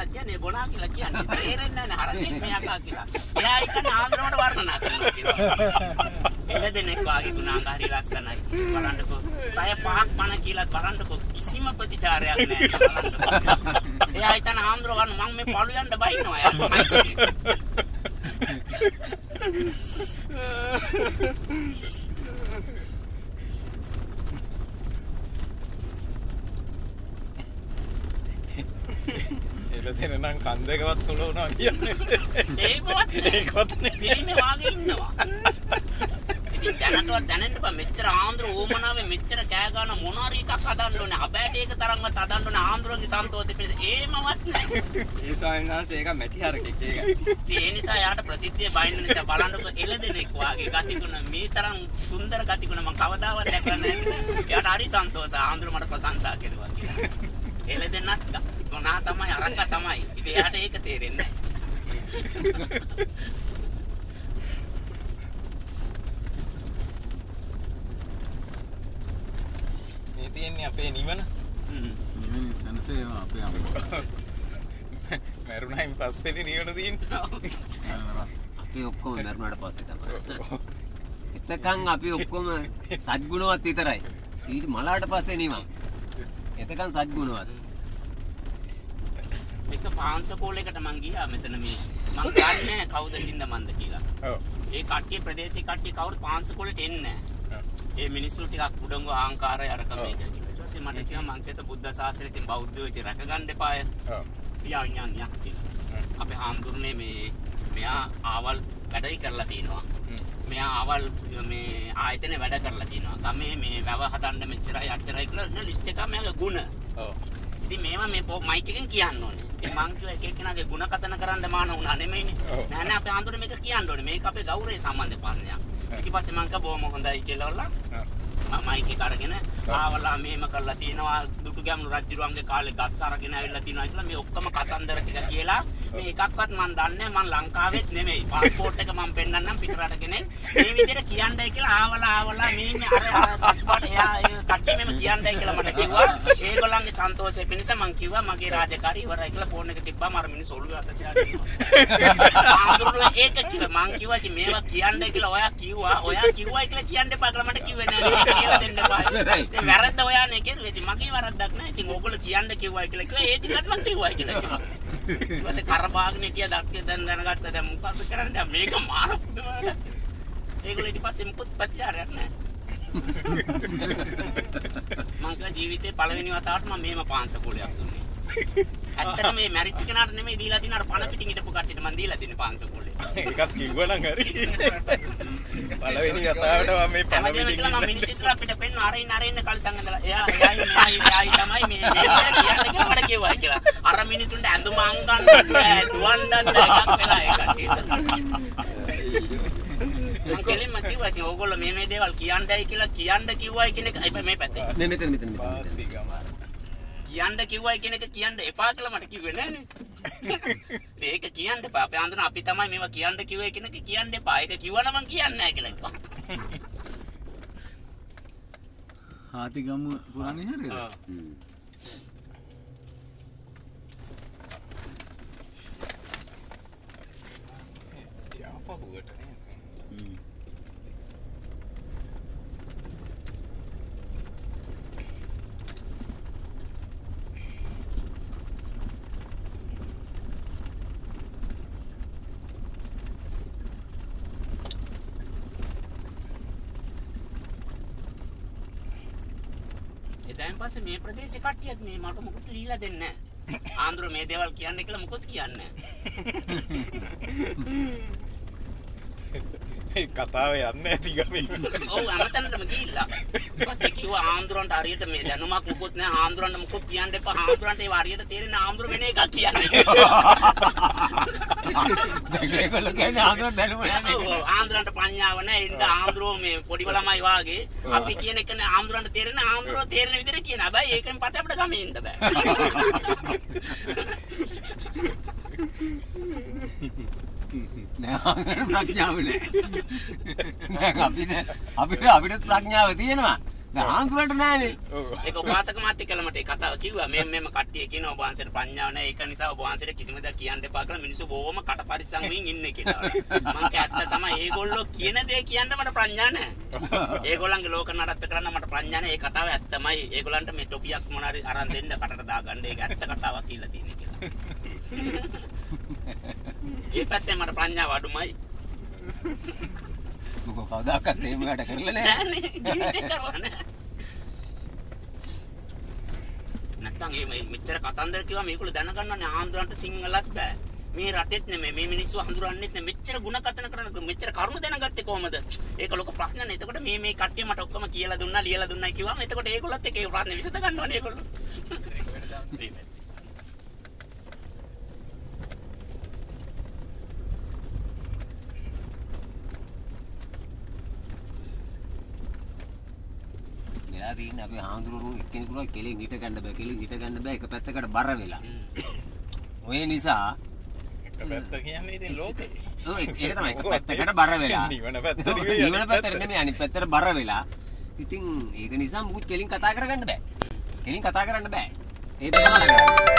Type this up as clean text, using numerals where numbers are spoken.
කියලා කියන්නේ ගොනා කියලා කියන්නේ තේරෙන්නේ නැහැ හරන්නේ මේ අකා කියලා. එයා ඉතින් ආන්දරවට වර්ණනා කරනවා කියලා. එළදෙනෙක් වාගේ ගුණාකාරී ලස්සනයි. බලන්නකෝ. තය පහක් පණ කියලා බලන්නකෝ කිසිම ප්‍රතිචාරයක් නැහැ බලන්නකෝ. එයා ඉතින් ආන්දර වර්ණ මම මේ පළු යන්න බයිනවා යා. එළදෙන නම් කන් දෙකවත් තුල වුණා කියන්නේ. ඒකවත් පිළිමේ වාගේ ඉන්නවා. ඉතින් දැනටවත් දැනෙන්න බෑ මෙච්චර ආන්දර ඕමනාවේ මෙච්චර කෑ ගන්න මොනාරි එකක් හදන්න ඕනේ. අබෑට ඒක තරම්වත් හදන්න ඕනේ ආන්දරගේ සන්තෝෂෙ පිණිස. ඒමවත් නැහැ. ඒ ස්වාමීන් වහන්සේ ඒක මැටි හරකෙක් ඒක. ඒ නිසා යාට ප්‍රසිද්ධිය බයින්න නිසා බලන්නකො එළදෙනෙක් වාගේ ගතිගුණ මේ තරම් සුන්දර ගතිගුණ මම කවදාවත් දැකලා නැහැ. යාට හරි සන්තෝෂයි ආන්දර මට ප්‍රශංසා කෙරුවා කියලා. එළදෙන්නත් ගොනා තමයි අරක්ක තමයි. ඉතින් එයාට ඒක තේරෙන්නේ නැහැ. මේ තියෙන්නේ අපේ නිවන. නිවන සනසේම අපේ අම්මා. මරුණයින් පස්සේ නිවන තියෙන්නේ. අපි ඔක්කොම මරුණාට පස්සේ තමයි. එතකන් අපි ඔක්කොම සත්ගුණවත් විතරයි. ඊට මලාට පස්සේ නිවන්. එතකන් සත්ගුණවත්. එක පාංශකෝලයකට මං ගියා මෙතන මේ මං දන්නේ කවුද හින්ද මන්ද කියලා. ඔව්. ඒ කට්ටිය ප්‍රදේශේ කට්ටිය කවුරු පාංශකෝලෙට එන්නේ නැහැ. ඒ මිනිස්සු ටිකක් උඩඟු අහංකාරය අරක මේක කියලා. ඊට පස්සේ මට කිව්වා මං කියත බුද්ධ ශාසනය ඉතින් බෞද්ධයෝ ඉතින් රැක ගන්න එපාය. ඔව්. යා කියලා. අපේ හාමුදුරනේ මෙයා ආවල් වැඩයි කරලා තිනවා. මෙයා ආවල් මේ ආයතනේ වැඩ කරලා තිනවා. ගමේ මේ වැව හදන්න මෙච්චරයි අච්චරයි කියලා ලිස්ට් එකක් මෙයාගේ ಗುಣ. ඔව්. ඉතින් මේවා මේ මයික් එකෙන් කියන්න ඕනේ. ඉතින් මං කිව්වා එක එක්කෙනාගේ ಗುಣ කතන කරන්න මාන වුණා නෙමෙයිනේ. නෑ නෑ අපේ හාමුදුරනේ මේක කියන්න ඕනේ. මේක අපේ ගෞරවයේ සම්බන්ධ පාරණයක්. ඊට පස්සේ මං කිව්වා බොහොම හොඳයි කියලා වල්ලා. මයික් එක අරගෙන ආවලා මෙහෙම කරලා තිනවා දුටු ගැමුණු රජුරුවන්ගේ කාලේ ගස් අරගෙන ඇවිල්ලා තිනවා කියලා මේ ඔක්කොම කතන්දර ටික කියලා මේ එකක්වත් මන් දන්නේ මන් ලංකාවෙත් නෙමෙයි පාස්පෝර්ට් එක මන් පෙන්නන්නම් පිටරට කෙනෙක් මේ විදිහට කියන්නයි කියලා ආවලා මේ අර පාස්පෝර්ට් එයා කට්ටිය මෙහෙම කියන්නයි කියලා මට කිව්වා ඒගොල්ලන්ගේ සන්තෝෂය පිණිස මං කිව්වා මගේ රාජකාරිය ඉවරයි කියලා ෆෝන් එක තිබ්බම අර මිනිස්සු ඔළුවේ අත තියාගෙන ආන්දරේ ඒක කිව්වා මං කිව්වා කි මේවා කියන්නයි කියලා ඔයා කිව්වයි කියලා කියන්න එපා කියලා මට කිව්වේ නෑ කියලා දෙන්න බෑ. ඉතින් වැරද්ද ඔයානේ කිව්වේ. ඉතින් මගේ වැරද්දක් නෑ. ඉතින් ඕගොල්ලෝ කියන්න කිව්වයි කියලා කිව්වා. ඒ ටිකත් මම කිව්වයි කියලා කිව්වා. ඊට පස්සේ කරපාගනේ කිය දැක්කේ දැන් දැනගත්තා දැන් මොකක්ද කරන්නේ? මේක මාරපුද වල. ඒගොල්ලෝ ඊට පස්සේ මොකද ප්‍රතිචාරයක් නෑ. මං ජීවිතේ පළවෙනි වතාවට මම මේම පාංශකෝලයක් දුන්නේ. ඇත්තට මේ මැරිච් කෙනාට නෙමෙයි දීලා තියෙන අර පණ පිටින් හිටපු කට්ටියට මම දීලා තියෙන්නේ පාංශකෝලේ. ඒකත් කිව්වනම් හරි. පළවෙනි කතාවට මම මේ පණ පිටින් මම මිනිස්සු ඉස්සරහ අපිට පෙන්න අරින්න කල්සන් ඇඳලා එයායි තමයි මේ කියන්නේ කියලා මට කිව්වා කියලා. අර මිනිසුන්ට ඇඳුම අංගන්න බෑ, දුවන්නත් එකක් වෙලා ඒකට. මම කෙලින්ම කිව්වා ඉතින් ඕගොල්ලෝ මේ දේවල් කියන්නයි කියලා කියන්න කිව්වයි කියන එක මේ පැත්තේ. මෙතන. කියන්න කිව්වයි කියන එක කියන්න එපා කියලා මට කිව්වේ නෑනේ. මේක කියන්න එපා. අපේ අඳුන අපි තමයි මේවා කියන්න කිව්වේ කියන එක කියන්න එපා. ඒක කිව්වනම් මං කියන්නේ නෑ කියලා කිව්වා. හාතිගම පුරාණේ හරියද? යාපහුවට නේ. දැන් පස්සේ මේ ප්‍රදේශේ කට්ටියත් මේ මට මොකද දීලා දෙන්නේ නැහැ. ආන්දර මේ දේවල් කියන්නේ කියලා මොකොත් කියන්නේ නැහැ. ඒ කතාව යන්නේ නැති ගමේ. ඔව් අමතනටම ගිහිල්ලා. ඊපස්සේ කිව්වා ආන්දරන්ට හරියට මේ දැනුමක් මොකොත් නැහැ. ආන්දරන්ට මොකොත් කියන්න එපා. ආන්දරන්ට ඒව හරියට තේරෙන්නේ ආන්දර වෙන එකක් කියන්නේ. දැන් ඒගොල්ලෝ කියන්නේ ආන්දරන්ට දැනුම නැහැ. ඔව් ආන්දරන්ට ප්‍රඥාව නැහැ. ඉන්න ආන්දරෝ මේ පොඩි ළමයි වාගේ අපි කියන එක නේ ආන්දරන්ට තේරෙන්නේ ආන්දරෝ තේරෙන විදිහට කියන. හැබැයි ඒකෙන් පස්සේ අපිට ගමේ ඉන්න බෑ. නෑ ප්‍රඥාව නෑ. අපිට ප්‍රඥාව තියෙනවා. හාමුදුරන්ට නෑනේ. ඒක උපාසක මාත්‍ය කියලා මට ඒ කතාව කිව්වා. මෙන්න කට්ටිය කියනවා ඔබ වහන්සේට ප්‍රඥාව නැහැ. ඒක නිසා ඔබ වහන්සේට කිසිම දෙයක් කියන්න එපා කියලා මිනිස්සු බොහොම කට පරිස්සම් වෙමින් ඉන්නේ කියලා. මං කිය ඇත්ත තමයි. ඒගොල්ලෝ කියන දේ කියන්න මට ප්‍රඥා නැහැ. ඒගොල්ලන්ගේ ලෝක නඩත්ත කරන්න මට ප්‍රඥා නැහැ. ඒ කතාව ඇත්තමයි. ඒගොල්ලන්ට මේ ටොපියක් මොනාරි අරන් දෙන්න කටට දාගන්න. ඒක ඇත්ත කතාවක් කියලා තියෙන්නේ කියලා. ඒ පැත්තෙන් මට ප්‍රඥාව අඩුමයි. මොකෝ කවදාකවත් එහෙම වැඩ කරලා නැහැ. ජීවිතේ කරවන්නේ නැහැ. නැත්තම් මේ මෙච්චර කතන්දර කිව්වා මේගොල්ලෝ දැනගන්නවනේ ආන්දරන්ට සිංහලත් බෑ. මේ රටෙත් නෙමෙයි මේ මිනිස්සු හඳුරන්නෙත් නෙමෙයි මෙච්චර ಗುಣ කතන කරන මෙච්චර කරුණු දැනගත්තේ කොහමද? ඒක ලොකු ප්‍රශ්නනේ. එතකොට මේ කට්ටිය මට ඔක්කොම කියලා දුන්නා ලියලා දුන්නා කිව්වම එතකොට ඒගොල්ලොත් ඒක ප්‍රශ්නේ විසඳ ගන්නවනේ ඒගොල්ලෝ. තියෙන අපේ හාමුදුරුවෝ එක්කෙනෙකුට කෙලින් හිට ගන්න බෑ කෙලින් හිට ගන්න බෑ එක පැත්තකට බර වෙලා. ඔය නිසා එක පැත්ත කියන්නේ ඉතින් ලෝකේ. ඔව් ඒක තමයි එක පැත්තකට බර වෙලා. නිවන පැත්තට නෙමෙයි අනිත් පැත්තට බර වෙලා. ඉතින් ඒක නිසා මුකුත් කෙලින් කතා කරගන්න බෑ. කෙලින් කතා කරන්න බෑ. ඒක තමයි කරන්නේ.